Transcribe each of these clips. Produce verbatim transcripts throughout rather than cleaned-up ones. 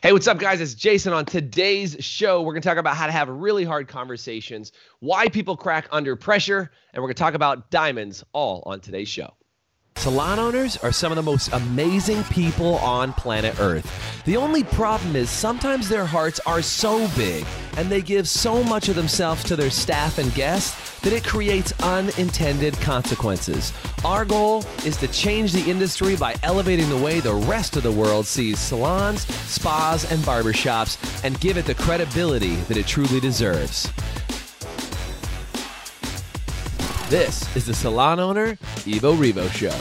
Hey, what's up, guys? It's Jason. On today's show, we're going to talk about how to have really hard conversations, why people crack under pressure, and we're going to talk about diamonds, all on today's show. Salon owners are some of the most amazing people on planet Earth. The only problem is sometimes their hearts are so big and they give so much of themselves to their staff and guests that it creates unintended consequences. Our goal is to change the industry by elevating the way the rest of the world sees salons, spas, and barbershops and give it the credibility that it truly deserves. This is the Salon Owner Evo Revo Show.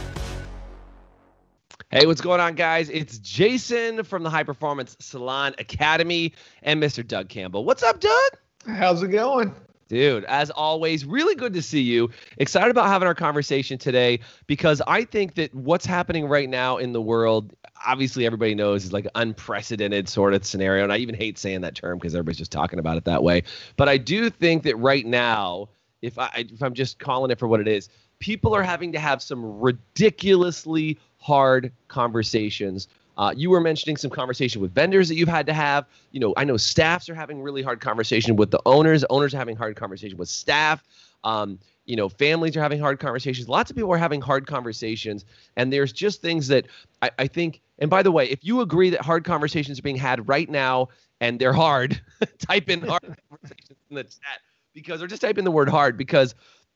Hey, what's going on, guys? It's Jason from the High Performance Salon Academy and Mister Doug Campbell. What's up, Doug? How's it going? Dude, as always, really good to see you. Excited about having our conversation today because I think that what's happening right now in the world, obviously everybody knows, is like an unprecedented sort of scenario. And I even hate saying that term because everybody's just talking about it that way. But I do think that right now, If, I, if I'm just calling it for what it is, people are having to have some ridiculously hard conversations. Uh, you were mentioning some conversation with vendors that you've had to have. You know, I know staffs are having really hard conversation with the owners. Owners are having hard conversation with staff. Um, you know, families are having hard conversations. Lots of people are having hard conversations. And there's just things that I, I think, and by the way, if you agree that hard conversations are being had right now and they're hard, type in hard conversations in the chat. Because, or just type in the word hard, because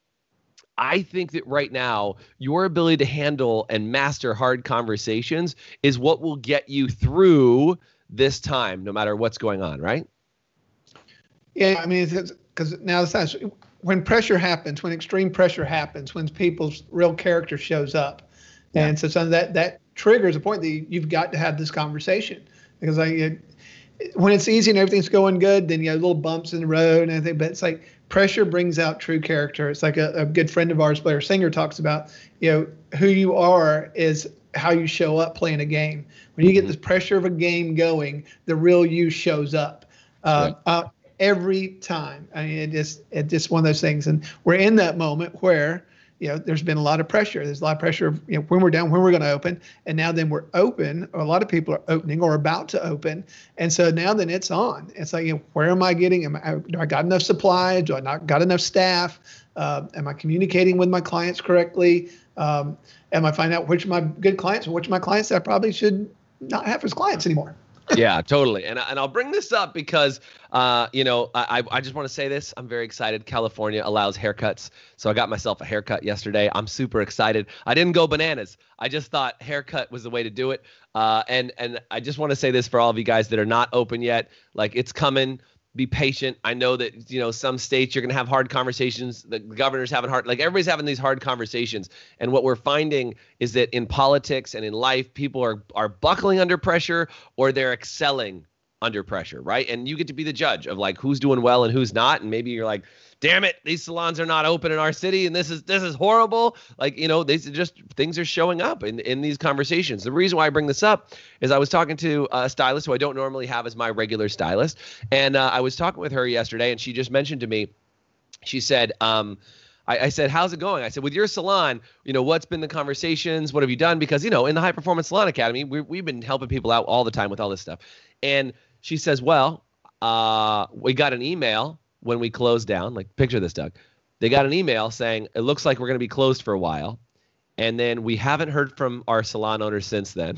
I think that right now, your ability to handle and master hard conversations is what will get you through this time, no matter what's going on, right? Yeah, I mean, because now it's when pressure happens, when extreme pressure happens, when people's real character shows up. Yeah. And so some of that, that triggers a point that you, you've got to have this conversation. Because I, it, when it's easy and everything's going good, then you have little bumps in the road and everything. But it's like pressure brings out true character. It's like a, a good friend of ours, Blair Singer, talks about, you know, who you are is how you show up playing a game. When you get this pressure of a game going, the real you shows up uh, yeah. uh, every time. I mean, it just, it's just one of those things. And we're in that moment where, you know, there's been a lot of pressure. There's a lot of pressure of, you know, when we're down, when we're going to open. And now then we're open, or a lot of people are opening or about to open. And so now then it's on. It's like, you know, where am I getting? Am I, do I got enough supplies? Do I not got enough staff? Uh, am I communicating with my clients correctly? Um, am I finding out which of my good clients and which of my clients that I probably should not have as clients anymore? Yeah, totally. And, and I'll bring this up because, uh, you know, I, I just want to say this. I'm very excited. California allows haircuts. So I got myself a haircut yesterday. I'm super excited. I didn't go bananas. I just thought haircut was the way to do it. Uh, and, and I just want to say this for all of you guys that are not open yet. Like, it's coming. Be patient. I know that, you know, some states you're going to have hard conversations. The governor's having hard, like everybody's having these hard conversations. And what we're finding is that in politics and in life, people are are buckling under pressure or they're excelling under pressure, right? And you get to be the judge of like who's doing well and who's not. And maybe you're like, damn it, these salons are not open in our city and this is this is horrible. Like, you know, these are just things are showing up in, in these conversations. The reason why I bring this up is I was talking to a stylist who I don't normally have as my regular stylist. And uh, I was talking with her yesterday and she just mentioned to me, she said, um, I, I said, how's it going? I said, with your salon, you know, what's been the conversations? What have you done? Because, you know, in the High Performance Salon Academy, we, we've been helping people out all the time with all this stuff. And she says, well, uh, we got an email when we closed down. Like, picture this, Doug. They got an email saying, it looks like we're going to be closed for a while. And then we haven't heard from our salon owners since then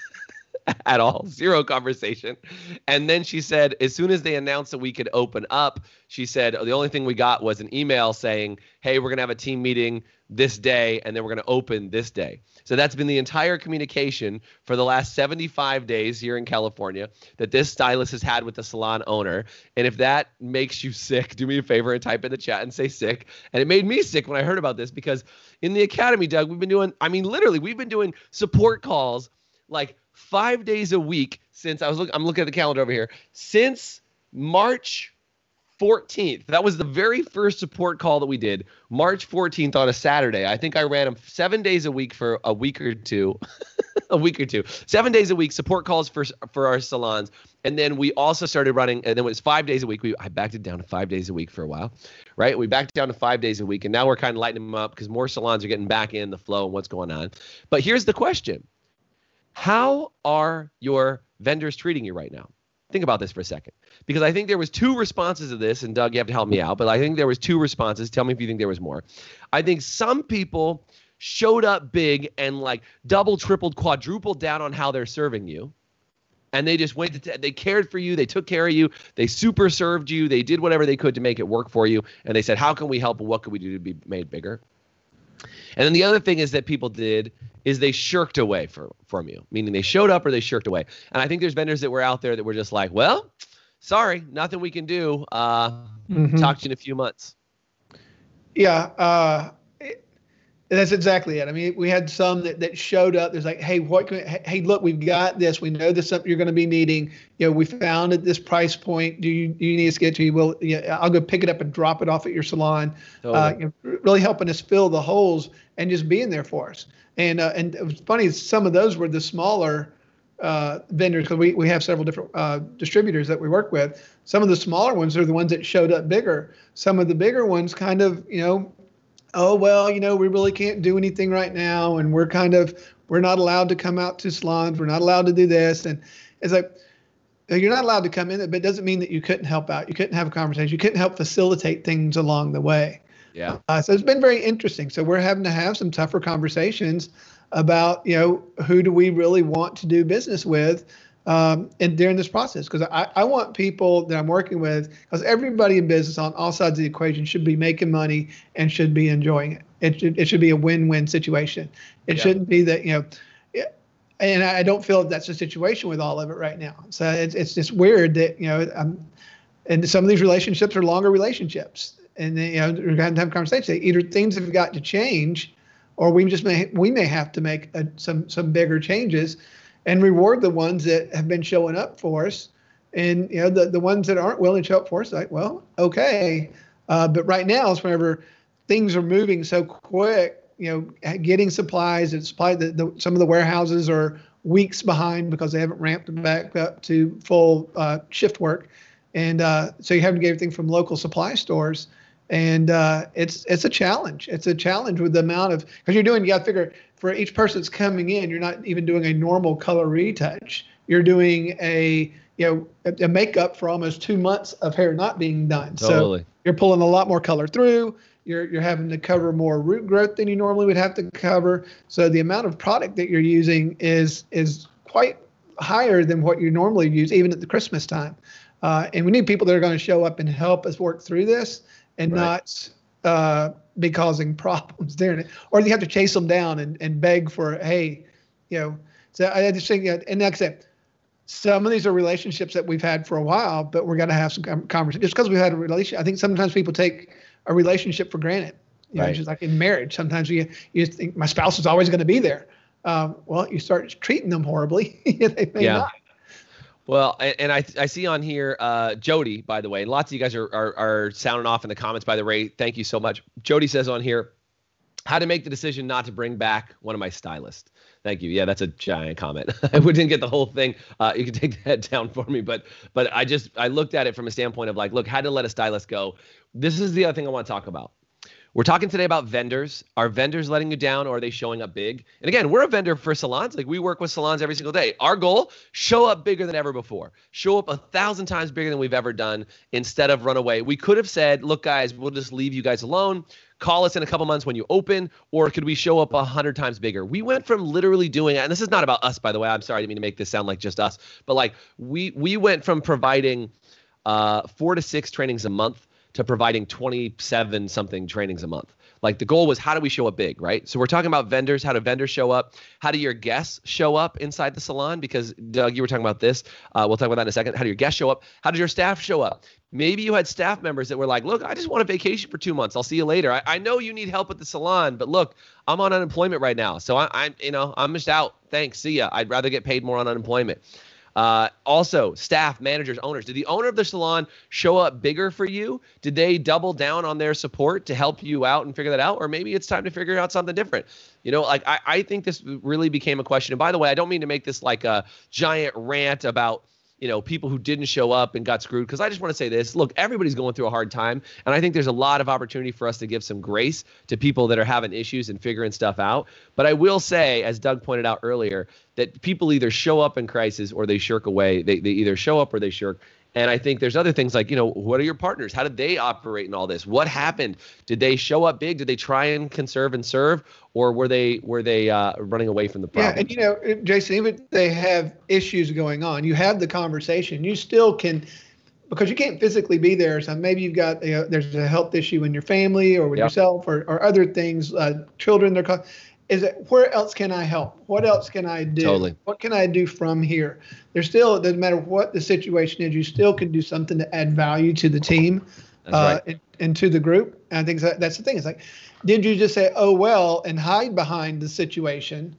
at all. Zero conversation. And then she said, as soon as they announced that we could open up, she said, the only thing we got was an email saying, hey, we're going to have a team meeting this day, and then we're going to open this day. So that's been the entire communication for the last seventy-five days here in California that this stylist has had with the salon owner. And if that makes you sick, do me a favor and type in the chat and say sick. And it made me sick when I heard about this because in the academy, Doug, we've been doing, I mean, literally, we've been doing support calls like five days a week since I was looking, I'm looking at the calendar over here, since March fourteenth. That was the very first support call that we did, March fourteenth on a Saturday. I think I ran them seven days a week for a week or two, a week or two, seven days a week, support calls for, for our salons. And then we also started running, and then it was five days a week. We I backed it down to five days a week for a while, right? We backed down to five days a week, and now we're kind of lightening them up because more salons are getting back in the flow and what's going on. But here's the question. How are your vendors treating you right now? Think about this for a second, because I think there was two responses to this, and Doug, you have to help me out, but I think there was two responses. Tell me if you think there was more. I think some people showed up big and like double, tripled, quadrupled down on how they're serving you. And they just went to, t- they cared for you. They took care of you. They super served you. They did whatever they could to make it work for you. And they said, how can we help? And what can we do to be made bigger? And then the other thing is that people did is they shirked away for, from you, meaning they showed up or they shirked away. And I think there's vendors that were out there that were just like, well, sorry, nothing we can do. Uh, mm-hmm. Talk to you in a few months. Yeah, uh, it, that's exactly it. I mean, we had some that, that showed up. There's like, hey, what? Can we, hey, look, we've got this. We know this is something you're going to be needing. You know, we found at this price point. Do you do you need us to get to you? Well, yeah, I'll go pick it up and drop it off at your salon. Totally. Uh, you know, really helping us fill the holes and just being there for us. And uh, and it was funny. Some of those were the smaller uh, vendors, because we we have several different uh, distributors that we work with. Some of the smaller ones are the ones that showed up bigger. Some of the bigger ones kind of, you know, oh, well, you know, we really can't do anything right now. And we're kind of, we're not allowed to come out to salons. We're not allowed to do this. And it's like, you're not allowed to come in, but it doesn't mean that you couldn't help out. You couldn't have a conversation. You couldn't help facilitate things along the way. Yeah. Uh, so it's been very interesting. So we're having to have some tougher conversations about, you know, who do we really want to do business with um, and during this process? Because I, I want people that I'm working with, because everybody in business on all sides of the equation should be making money and should be enjoying it. It should, it should be a win-win situation. It yeah. shouldn't be that, you know, it, and I don't feel that that's the situation with all of it right now. So it's it's just weird that, you know, um, and some of these relationships are longer relationships. And, you know, we're going to have a conversation. Either things have got to change, or we just may we may have to make a, some some bigger changes and reward the ones that have been showing up for us. And, you know, the, the ones that aren't willing to show up for us, like, well, okay. Uh, but right now is whenever things are moving so quick, you know, getting supplies and supply, the, the, some of the warehouses are weeks behind because they haven't ramped back up to full uh, shift work. And uh, so you have to get everything from local supply stores. And uh, it's it's a challenge. It's a challenge with the amount of, because you're doing, you got to figure for each person that's coming in, you're not even doing a normal color retouch. You're doing a, you know, a, a makeup for almost two months of hair not being done. Totally. So you're pulling a lot more color through. You're you're having to cover more root growth than you normally would have to cover. So the amount of product that you're using is is quite higher than what you normally use, even at the Christmas time. Uh, and we need people that are going to show up and help us work through this, and right. not uh, be causing problems there. Or you have to chase them down and, and beg for, hey, you know. So I just think, and like I said, some of these are relationships that we've had for a while, but we're going to have some conversation. Just because we've had a relationship, I think sometimes people take a relationship for granted. You know, right. Just like in marriage, sometimes you you think my spouse is always going to be there. Um, well, you start treating them horribly, they may yeah. not. Well, and, and I I see on here, uh, Jody, by the way, lots of you guys are, are are sounding off in the comments, by the way. Thank you so much. Jody says on here, how to make the decision not to bring back one of my stylists. Thank you. Yeah, that's a giant comment. I didn't get the whole thing. Uh, you can take that down for me, but but I just I looked at it from a standpoint of like, look, had to let a stylist go. This is the other thing I want to talk about. We're talking today about vendors. Are vendors letting you down, or are they showing up big? And again, we're a vendor for salons. Like, we work with salons every single day. Our goal, show up bigger than ever before. Show up a thousand times bigger than we've ever done instead of run away. We could have said, look, guys, we'll just leave you guys alone. Call us in a couple months when you open, or could we show up a hundred times bigger? We went from literally doing, and this is not about us, by the way. I'm sorry, I didn't mean to make this sound like just us, but like we we went from providing uh, four to six trainings a month to providing twenty-seven something trainings a month. Like, the goal was, how do we show up big, right? So we're talking about vendors. How do vendors show up? How do your guests show up inside the salon? Because, Doug, you were talking about this. Uh, we'll talk about that in a second. How do your guests show up? How does your staff show up? Maybe you had staff members that were like, look, I just want a vacation for two months. I'll see you later. I, I know you need help at the salon, but look, I'm on unemployment right now. So I, I'm, you know, I'm just out. Thanks. See ya. I'd rather get paid more on unemployment. Uh, also, staff, managers, owners. Did the owner of the salon show up bigger for you? Did they double down on their support to help you out and figure that out? Or maybe it's time to figure out something different. You know, like I, I think this really became a question. And by the way, I don't mean to make this like a giant rant about, you know, people who didn't show up and got screwed. Because I just want to say this. Look, everybody's going through a hard time. And I think there's a lot of opportunity for us to give some grace to people that are having issues and figuring stuff out. But I will say, as Doug pointed out earlier, that people either show up in crisis or they shirk away. They, they either show up or they shirk. And I think there's other things like, you know, what are your partners? How did they operate in all this? What happened? Did they show up big? Did they try and conserve and serve? Or were they were they uh, running away from the problem? Yeah, and you know, Jason, even if they have issues going on, you have the conversation. You still can, because you can't physically be there. So maybe you've got, you know, there's a health issue in your family or with Yep. yourself or, or other things, uh, children, they're called. Is it, where else can I help? What else can I do? Totally. What can I do from here? There's still, it doesn't matter what the situation is, you still can do something to add value to the team That's uh, right. and, and to the group. And I think that, that's the thing. It's like, did you just say, oh, well, and hide behind the situation?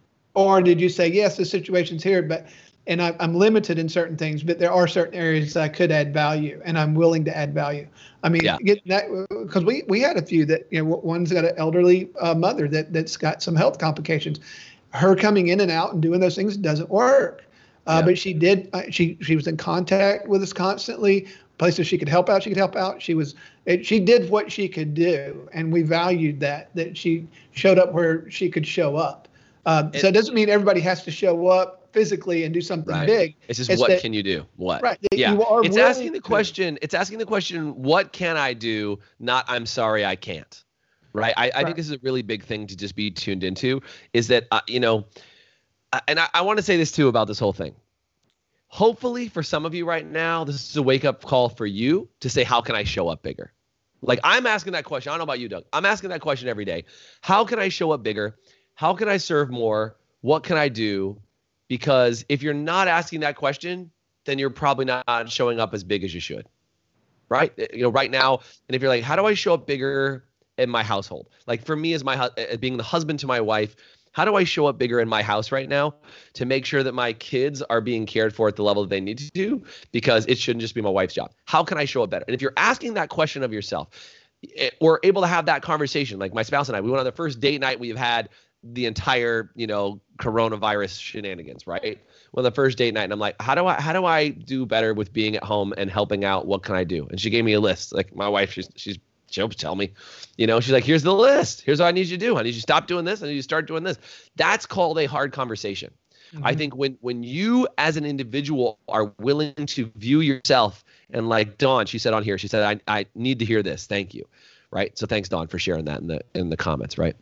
Or did you say, yes, the situation's here, but and I, I'm limited in certain things, but there are certain areas that I could add value, and I'm willing to add value. I mean, Yeah. get that because we we had a few that, you know, one's got an elderly uh, mother that that's got some health complications. Her coming in and out and doing those things doesn't work. Uh, Yeah. But she did. Uh, she she was in contact with us constantly. Places she could help out, she could help out. She was it, she did what she could do, and we valued that that she showed up where she could show up. Um, so it doesn't mean everybody has to show up physically and do something Right. big. It's just It's what that- can you do? What? Right. that Yeah. you are It's willing asking the to. question. It's asking the question, what can I do? Not I'm sorry I can't. Right. I, I Right. think this is a really big thing to just be tuned into is that, uh, you know, uh, and I, I want to say this too about this whole thing. Hopefully for some of you right now, this is a wake up call for you to say, how can I show up bigger? Like I'm asking that question. I don't know about you, Doug. I'm asking that question every day. How can I show up bigger? How can I serve more? What can I do? Because if you're not asking that question, then you're probably not showing up as big as you should, right? You know, right now, and if you're like, how do I show up bigger in my household? Like for me as my hu- as being the husband to my wife, how do I show up bigger in my house right now to make sure that my kids are being cared for at the level that they need to do? Because it shouldn't just be my wife's job. How can I show up better? And if you're asking that question of yourself, it, we're able to have that conversation. Like my spouse and I, we went on the first date night we've had the entire, you know, coronavirus shenanigans, right? Well, the first date night, and I'm like, how do I, how do I do better with being at home and helping out? What can I do? And she gave me a list. Like my wife, she's, she's, she'll tell me, you know, she's like, here's the list. Here's what I need you to do. I need you to stop doing this. I need you to start doing this. That's called a hard conversation. Mm-hmm. I think when, when you as an individual are willing to view yourself and like Dawn, she said on here, she said, I, I need to hear this. Thank you. Right. So thanks, Dawn, for sharing that in the, in the comments. Right.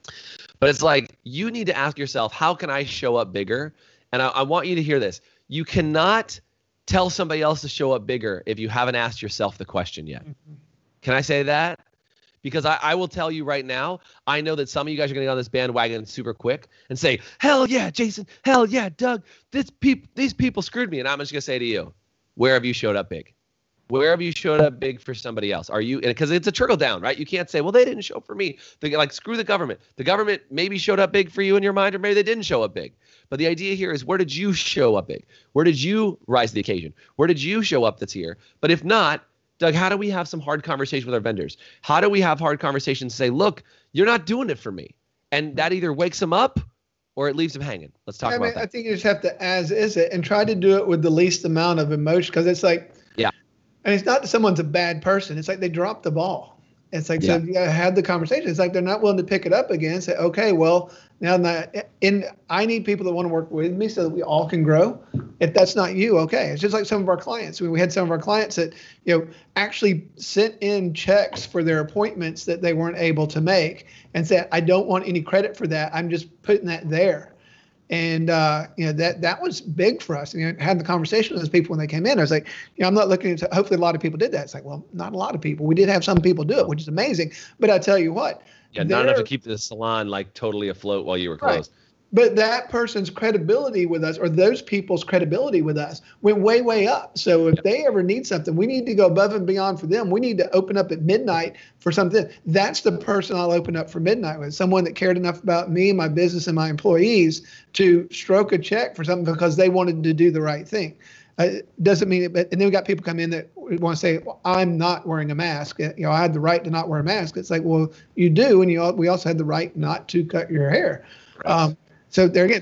But it's like, you need to ask yourself, how can I show up bigger? And I, I want you to hear this. You cannot tell somebody else to show up bigger if you haven't asked yourself the question yet. Mm-hmm. Can I say that? Because I, I will tell you right now, I know that some of you guys are going to get on this bandwagon super quick and say, hell yeah, Jason, hell yeah, Doug, this peop- these people screwed me. And I'm just going to say to you, where have you showed up big? Where have you showed up big for somebody else? Are you, because it's a trickle down, right? You can't say, well, they didn't show up for me. They, like, screw the government. The government maybe showed up big for you in your mind, or maybe they didn't show up big. But the idea here is, where did you show up big? Where did you rise to the occasion? Where did you show up that's here? But if not, Doug, how do we have some hard conversation with our vendors? How do we have hard conversations and say, look, you're not doing it for me? And that either wakes them up or it leaves them hanging. Let's talk I about mean, that. I think you just have to as is it and try to do it with the least amount of emotion, because it's like, yeah. And it's not that someone's a bad person. It's like they dropped the ball. It's like, Yeah. so you gotta have the conversation. It's like they're not willing to pick it up again and say, okay, well, now that in I need people that want to work with me so that we all can grow. If that's not you, okay. It's just like some of our clients. We had some of our clients that, you know, actually sent in checks for their appointments that they weren't able to make and said, I don't want any credit for that. I'm just putting that there. And, uh, you know, that that was big for us. And, you know, had the conversation with those people when they came in. I was like, you know, I'm not looking at, hopefully a lot of people did that. It's like, well, not a lot of people. We did have some people do it, which is amazing. But I tell you what. Yeah, not enough to keep the salon like totally afloat while you were closed. Right. But that person's credibility with us, or those people's credibility with us, went way, way up. So if yep. they ever need something, we need to go above and beyond for them. We need to open up at midnight for something. That's the person I'll open up for midnight with, someone that cared enough about me, my business, and my employees to stroke a check for something because they wanted to do the right thing. Uh, doesn't mean it, but and then we got people come in that want to say, well, I'm not wearing a mask. You know, I had the right to not wear a mask. It's like, well, you do, and you we also had the right not to cut your hair. Right. Um, So there again, it's like,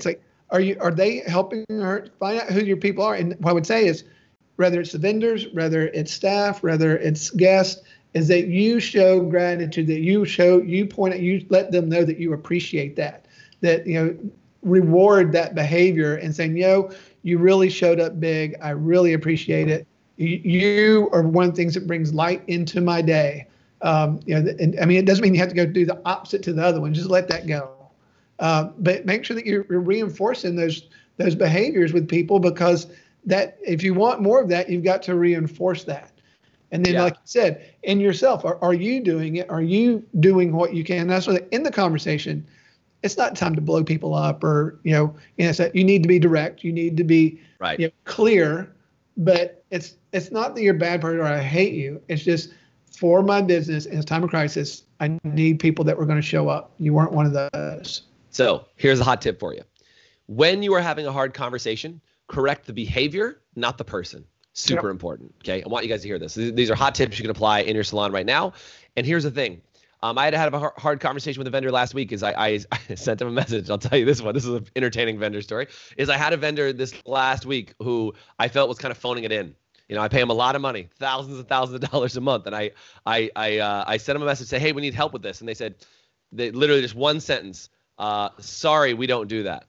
are you are they helping her find out who your people are? And what I would say is, whether it's the vendors, whether it's staff, whether it's guests, is that you show gratitude, that you show, you point at, you let them know that you appreciate that, that, you know, reward that behavior and saying, yo, you really showed up big. I really appreciate it. You, you are one of the things that brings light into my day. Um, you know, and I mean, it doesn't mean you have to go do the opposite to the other one. Just let that go. Uh, but make sure that you're, you're reinforcing those those behaviors with people, because that if you want more of that, you've got to reinforce that. And then, yeah. like you said, in yourself, are, are you doing it? Are you doing what you can? And that's what in the conversation, it's not time to blow people up, or, you know, you know, you need to be direct. You need to be right. you know, clear, but it's, it's not that you're a bad person or I hate you. It's just, for my business in this time of crisis, I need people that were going to show up. You weren't one of those. So here's a hot tip for you. When you are having a hard conversation, correct the behavior, not the person. Super yep. important. Okay. I want you guys to hear this. These are hot tips you can apply in your salon right now. And here's the thing. Um, I had to have a hard conversation with a vendor last week. Is I, I, I sent him a message. I'll tell you this one. This is an entertaining vendor story. Is I had a vendor this last week who I felt was kind of phoning it in. You know, I pay him a lot of money, thousands and thousands of dollars a month. And I, I, I, uh, I sent him a message, say, hey, we need help with this. And they said, they literally just one sentence, uh, sorry, we don't do that.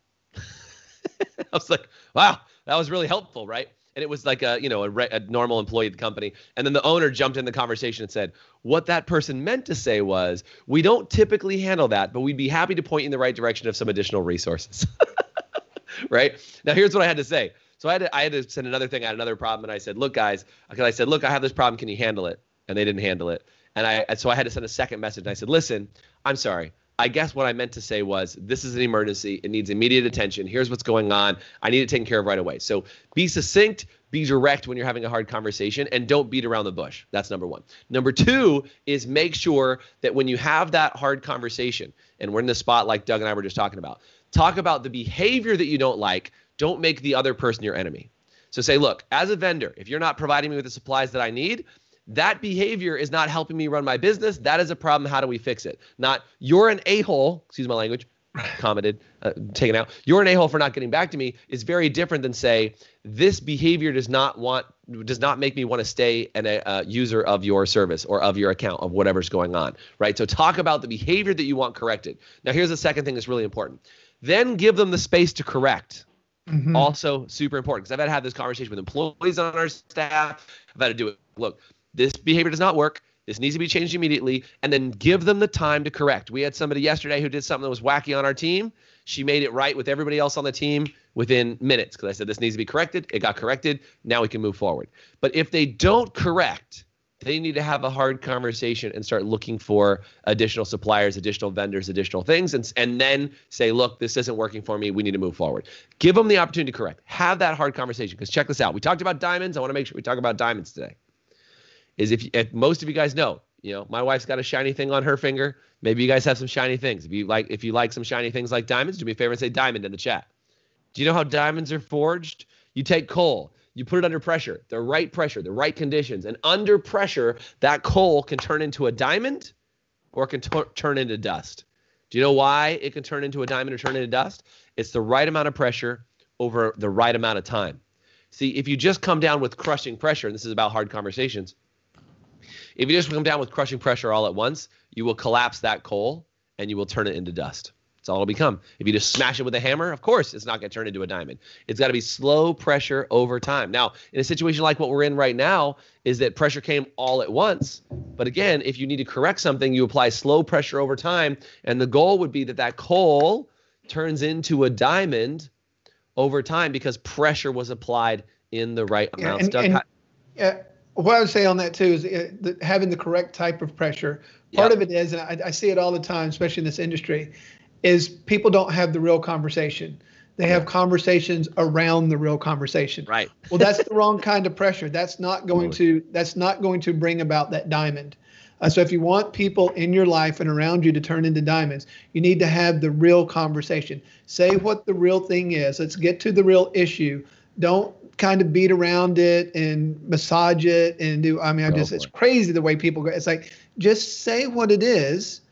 I was like, wow, that was really helpful, right? And it was like a, you know, a, re- a normal employee of the company. And then the owner jumped in the conversation and said, what that person meant to say was, we don't typically handle that, but we'd be happy to point you in the right direction of some additional resources. Right? Now, here's what I had to say. So I had to, I had to send another thing. I had another problem. And I said, look, guys, because I said, look, I have this problem. Can you handle it? And they didn't handle it. And I, so I had to send a second message. And I said, listen, I'm sorry. I guess what I meant to say was, this is an emergency. It needs immediate attention. Here's what's going on. I need it taken care of right away. So be succinct, be direct when you're having a hard conversation, and don't beat around the bush. That's number one. Number two is make sure that when you have that hard conversation, and we're in the spot like Doug and I were just talking about, talk about the behavior that you don't like. Don't make the other person your enemy. So say, look, as a vendor, if you're not providing me with the supplies that I need, that behavior is not helping me run my business. That is a problem. How do we fix it? Not, you're an a-hole, excuse my language, commented, uh, taken out. You're an a-hole for not getting back to me is very different than say, this behavior does not want, does not make me want to stay an, a uh, user of your service or of your account, of whatever's going on, right? So talk about the behavior that you want corrected. Now, here's the second thing that's really important. Then give them the space to correct. Mm-hmm. Also super important, because I've had to have this conversation with employees on our staff. I've had to do it. Look, this behavior does not work. This needs to be changed immediately, and then give them the time to correct. We had somebody yesterday who did something that was wacky on our team. She made it right with everybody else on the team within minutes, because I said this needs to be corrected. It got corrected. Now we can move forward. But if they don't correct, they need to have a hard conversation and start looking for additional suppliers, additional vendors, additional things, and, and then say, look, this isn't working for me. We need to move forward. Give them the opportunity to correct. Have that hard conversation, because check this out. We talked about diamonds. I want to make sure we talk about diamonds today. Is if, if most of you guys know, you know, my wife's got a shiny thing on her finger. Maybe you guys have some shiny things. If you like, if you like some shiny things like diamonds, do me a favor and say diamond in the chat. Do you know how diamonds are forged? You take coal. You put it under pressure, the right pressure, the right conditions. And under pressure, that coal can turn into a diamond or it can t- turn into dust. Do you know why it can turn into a diamond or turn into dust? It's the right amount of pressure over the right amount of time. See, if you just come down with crushing pressure, and this is about hard conversations, if you just come down with crushing pressure all at once, you will collapse that coal and you will turn it into dust. That's all it'll become. If you just smash it with a hammer, of course, it's not going to turn into a diamond. It's got to be slow pressure over time. Now, in a situation like what we're in right now, is that pressure came all at once. But again, if you need to correct something, you apply slow pressure over time. And the goal would be that that coal turns into a diamond over time because pressure was applied in the right yeah, amounts. And, and, yeah, what I would say on that too is uh, the, having the correct type of pressure. Part yep. of it is, and I, I see it all the time, especially in this industry, is people don't have the real conversation. They have conversations around the real conversation. Right. Well, that's the wrong kind of pressure. That's not going to that's not going to bring about that diamond. Uh, so if you want people in your life and around you to turn into diamonds, you need to have the real conversation. Say what the real thing is. Let's get to the real issue. Don't kind of beat around it and massage it and do, I mean, I just, it's crazy the way people go. It's like, just say what it is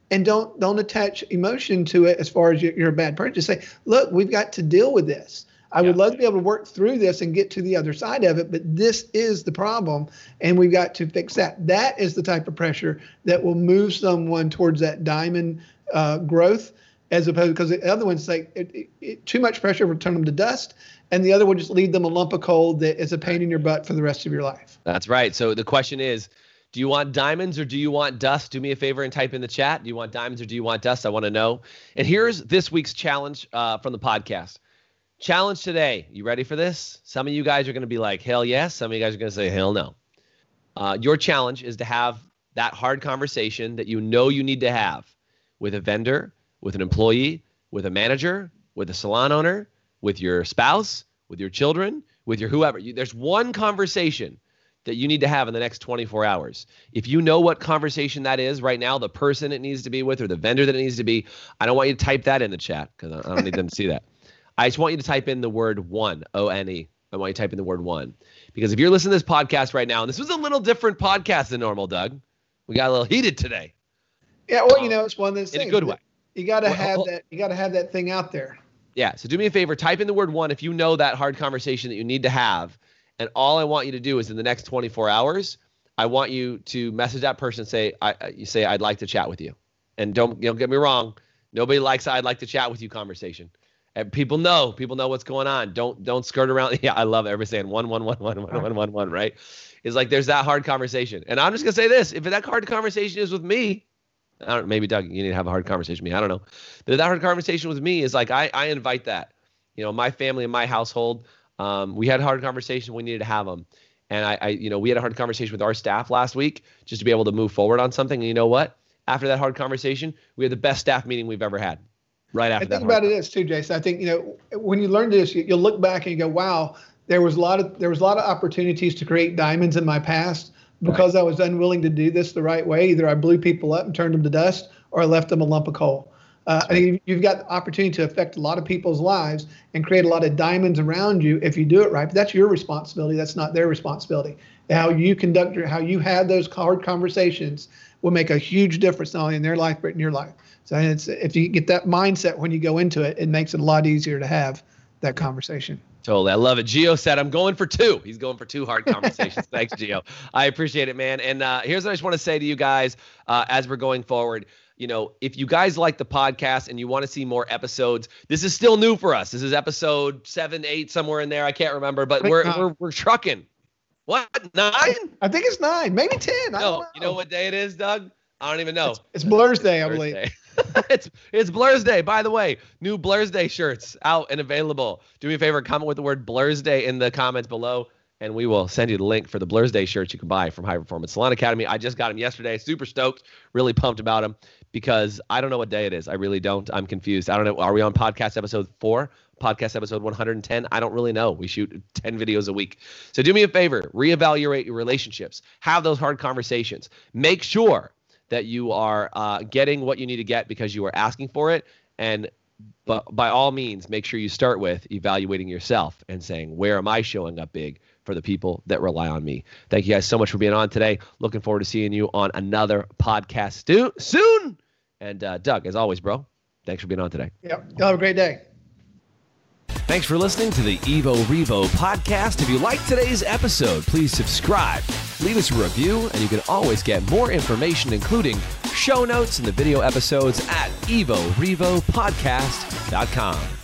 and don't don't attach emotion to it as far as you're, you're a bad person. Just say, look, we've got to deal with this. I yeah. would love to be able to work through this and get to the other side of it, but this is the problem, and we've got to fix that. That is the type of pressure that will move someone towards that diamond uh, growth, as opposed, because the other one's like it, it, it, too much pressure will turn them to dust, and the other will just leave them a lump of coal that is a pain in your butt for the rest of your life. That's right. So the question is, do you want diamonds or do you want dust? Do me a favor and type in the chat. Do you want diamonds or do you want dust? I want to know. And here's this week's challenge uh, from the podcast. Challenge today. You ready for this? Some of you guys are going to be like, hell yes. Some of you guys are going to say, hell no. Uh, your challenge is to have that hard conversation that you know you need to have with a vendor, with an employee, with a manager, with a salon owner, with your spouse, with your children, with your whoever. You, there's one conversation that you need to have in the next twenty-four hours. If you know what conversation that is right now, the person it needs to be with or the vendor that it needs to be, I don't want you to type that in the chat because I don't need them to see that. I just want you to type in the word one, O N E. I want you to type in the word one. Because if you're listening to this podcast right now, and this was a little different podcast than normal, Doug. We got a little heated today. Yeah, well, you know, it's one of those things. In a good way. You got to well, have well, that. You got to have that thing out there. Yeah. So do me a favor. Type in the word one if you know that hard conversation that you need to have. And all I want you to do is in the next twenty-four hours, I want you to message that person and say, I, you say, I'd like to chat with you. And don't, you know, get me wrong. Nobody likes I'd like to chat with you conversation. And people know, people know what's going on. Don't, don't skirt around. Yeah. I love everybody saying one, one, one, one, one, one, one, one, right? It's like, there's that hard conversation. And I'm just going to say this, if that hard conversation is with me, I don't, maybe Doug, you need to have a hard conversation with me. I don't know. But if that hard conversation with me is like, I, I invite that, you know, my family and my household, um, we had a hard conversation. We needed to have them. And I, I, you know, we had a hard conversation with our staff last week just to be able to move forward on something. And you know what? After that hard conversation, we had the best staff meeting we've ever had. Right after I that. think about it is too, Jason. I think, you know, when you learn this, you, you'll look back and you go, wow, there was a lot of there was a lot of opportunities to create diamonds in my past because right. I was unwilling to do this the right way. Either I blew people up and turned them to dust, or I left them a lump of coal. Uh, I think you've got the opportunity to affect a lot of people's lives and create a lot of diamonds around you if you do it right. But that's your responsibility. That's not their responsibility. How you conduct your, how you have those hard conversations will make a huge difference not only in their life but in your life. So it's, if you get that mindset when you go into it, it makes it a lot easier to have that conversation. Totally. I love it. Gio said, I'm going for two. He's going for two hard conversations. Thanks, Gio. I appreciate it, man. And uh, here's what I just want to say to you guys uh, as we're going forward. You know, if you guys like the podcast and you want to see more episodes, this is still new for us. This is episode seven, eight, somewhere in there. I can't remember, but we're, we're we're trucking. What? Nine? I think it's nine, maybe ten. I no, don't know. You know what day it is, Doug? I don't even know. It's, it's Blur's Day, I Blur's believe. Day. it's it's Blur's Day. By the way, new Blur's Day shirts out and available. Do me a favor, comment with the word Blur's Day in the comments below, and we will send you the link for the Blur's Day shirts you can buy from High Performance Salon Academy. I just got them yesterday. Super stoked. Really pumped about them because I don't know what day it is. I really don't. I'm confused. I don't know. Are we on podcast episode four? Podcast episode one hundred ten? I don't really know. We shoot ten videos a week. So do me a favor. Reevaluate your relationships. Have those hard conversations. Make sure that you are uh, getting what you need to get because you are asking for it. And but by all means, make sure you start with evaluating yourself and saying, where am I showing up big for the people that rely on me? Thank you guys so much for being on today. Looking forward to seeing you on another podcast stu- soon. And uh, Doug, as always, bro, thanks for being on today. Yep. Y'all have a great day. Thanks for listening to the Evo Revo podcast. If you liked today's episode, please subscribe, leave us a review, and you can always get more information, including show notes and the video episodes at evo revo podcast dot com.